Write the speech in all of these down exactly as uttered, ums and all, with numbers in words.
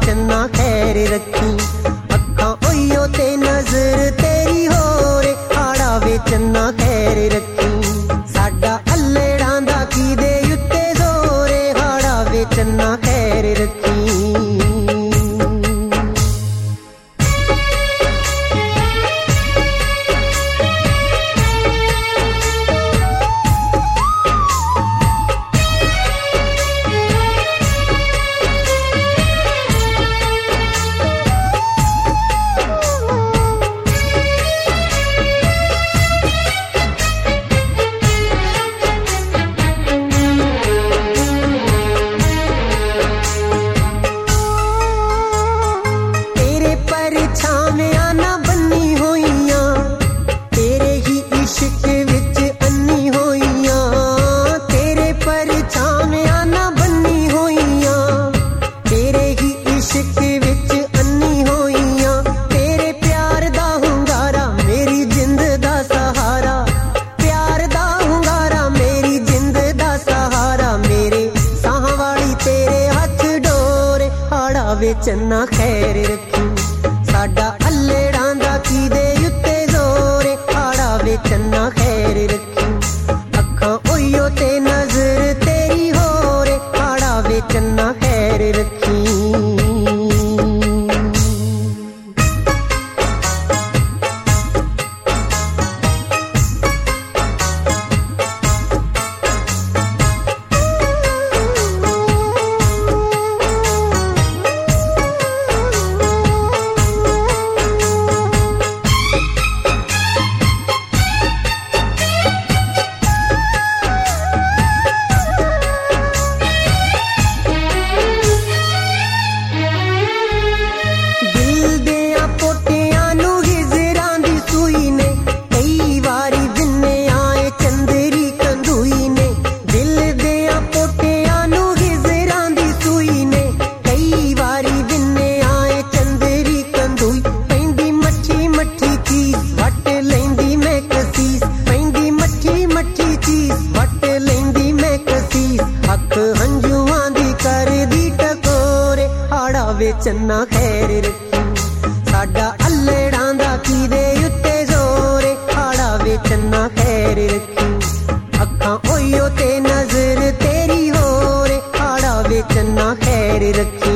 चन्ना खैर रखी। अखां ओइयो ते नजर तेरी होरे हाड़ा वे चन्ना खैर रखी। साडा अल्लेड़ां दा कीदे उत्ते जोरे हाड़ा वे चन्ना खैर रखी। वे चन्ना खैर रखी। साडा अल्लेड़ां दा कीदे उत्ते जोरे हाड़ा वे चन्ना खैर रखी। अखां ओइयो ते नजर तेरी होरे हाड़ा वे चन्ना खैर रखी। वे चन्ना खैर रखी। साडा अल्लेड़ां दा कीदे उत्ते जोरे हाड़ा वे चन्ना खैर रखी। अखां ओइयो ते नजर तेरी होरे हाड़ा वे चन्ना खैर रखी।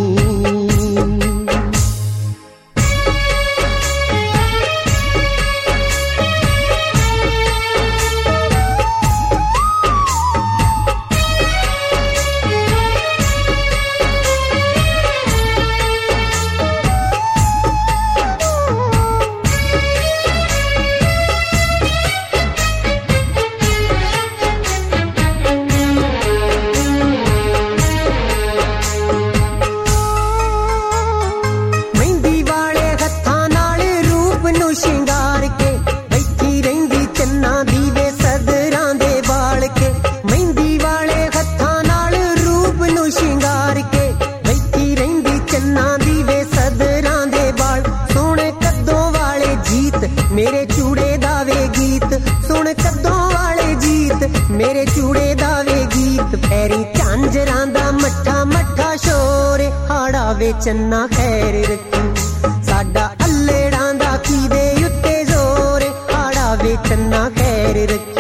मेरे चूड़े दावे गीत सुन कद्दों वाले जीत। मेरे चूड़े दावे गीत पैरी झांजरां दा मट्ठा मट्ठा शोर हाड़ा वे चन्ना खैर रखी। साडा अल्लेड़ां दा कीदे उत्ते जोर हाड़ा वे चन्ना खैर रखी।